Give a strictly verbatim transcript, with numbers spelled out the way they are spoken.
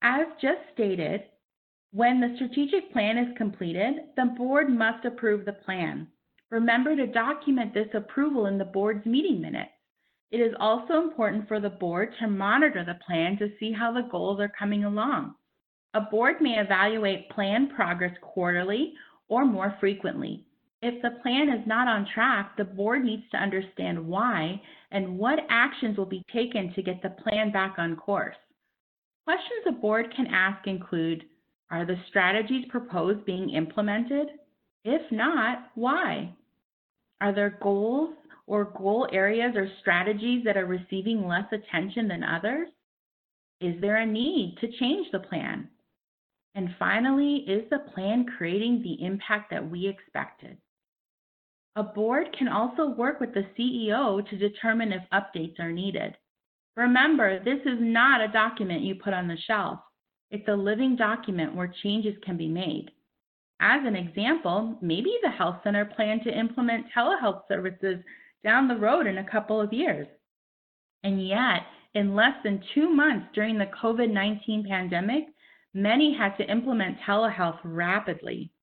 As just stated, when the strategic plan is completed, the board must approve the plan. Remember to document this approval in the board's meeting minutes. It is also important for the board to monitor the plan to see how the goals are coming along. A board may evaluate plan progress quarterly or more frequently. If the plan is not on track, the board needs to understand why and what actions will be taken to get the plan back on course. Questions a board can ask include, are the strategies proposed being implemented? If not, why? Are there goals or goal areas or strategies that are receiving less attention than others? Is there a need to change the plan? And finally, is the plan creating the impact that we expected? A board can also work with the C E O to determine if updates are needed. Remember, this is not a document you put on the shelf. It's a living document where changes can be made. As an example, maybe the health center planned to implement telehealth services down the road in a couple of years. And yet, in less than two months during the COVID nineteen pandemic, many had to implement telehealth rapidly.